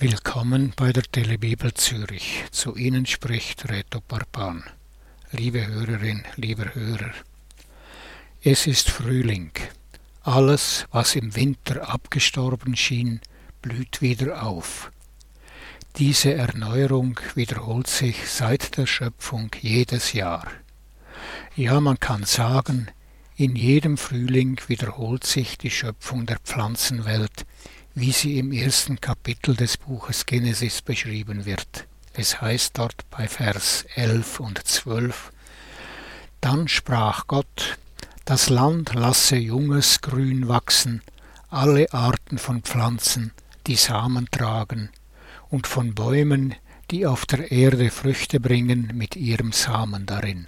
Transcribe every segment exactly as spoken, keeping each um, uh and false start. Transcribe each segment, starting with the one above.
Willkommen bei der Telebibel Zürich. Zu Ihnen spricht Reto Parpan. Liebe Hörerin, lieber Hörer. Es ist Frühling. Alles, was im Winter abgestorben schien, blüht wieder auf. Diese Erneuerung wiederholt sich seit der Schöpfung jedes Jahr. Ja, man kann sagen, in jedem Frühling wiederholt sich die Schöpfung der Pflanzenwelt, wie sie im ersten Kapitel des Buches Genesis beschrieben wird. Es heißt dort bei Vers elf und zwölf: Dann sprach Gott, das Land lasse junges Grün wachsen, alle Arten von Pflanzen, die Samen tragen, und von Bäumen, die auf der Erde Früchte bringen mit ihrem Samen darin.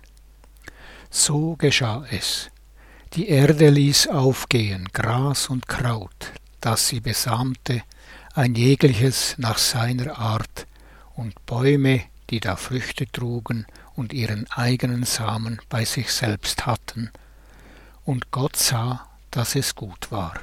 So geschah es. Die Erde ließ aufgehen Gras und Kraut, das sie besamte, ein jegliches nach seiner Art, und Bäume, die da Früchte trugen und ihren eigenen Samen bei sich selbst hatten. Und Gott sah, dass es gut war.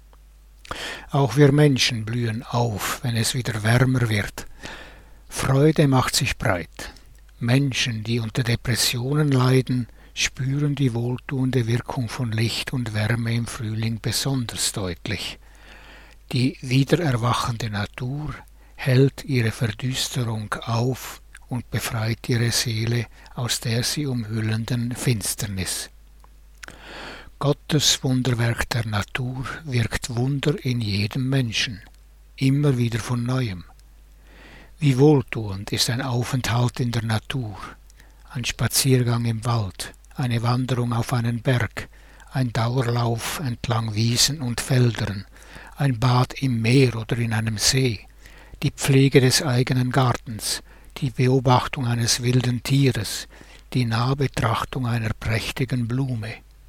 Auch wir Menschen blühen auf, wenn es wieder wärmer wird. Freude macht sich breit. Menschen, die unter Depressionen leiden, spüren die wohltuende Wirkung von Licht und Wärme im Frühling besonders deutlich. Die wiedererwachende Natur hält ihre Verdüsterung auf und befreit ihre Seele aus der sie umhüllenden Finsternis. Gottes Wunderwerk der Natur wirkt Wunder in jedem Menschen, immer wieder von Neuem. Wie wohltuend ist ein Aufenthalt in der Natur, ein Spaziergang im Wald, eine Wanderung auf einen Berg, ein Dauerlauf entlang Wiesen und Feldern, ein Bad im Meer oder in einem See, die Pflege des eigenen Gartens, die Beobachtung eines wilden Tieres, die Nahbetrachtung einer prächtigen Blume.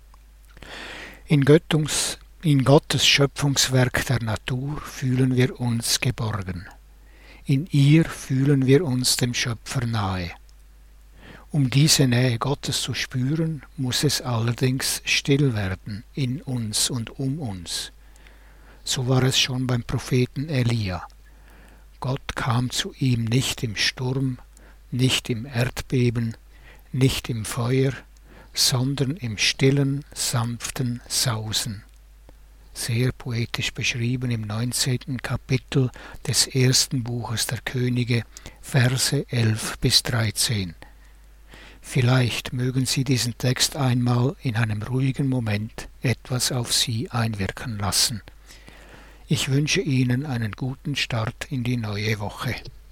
In, Göttungs, in Gottes Schöpfungswerk der Natur fühlen wir uns geborgen. In ihr fühlen wir uns dem Schöpfer nahe. Um diese Nähe Gottes zu spüren, muss es allerdings still werden in uns und um uns. So war es schon beim Propheten Elia. Gott kam zu ihm nicht im Sturm, nicht im Erdbeben, nicht im Feuer, sondern im stillen, sanften Sausen. Sehr poetisch beschrieben im neunzehnten Kapitel des ersten Buches der Könige, Verse elf bis dreizehn. Vielleicht mögen Sie diesen Text einmal in einem ruhigen Moment etwas auf Sie einwirken lassen. Ich wünsche Ihnen einen guten Start in die neue Woche.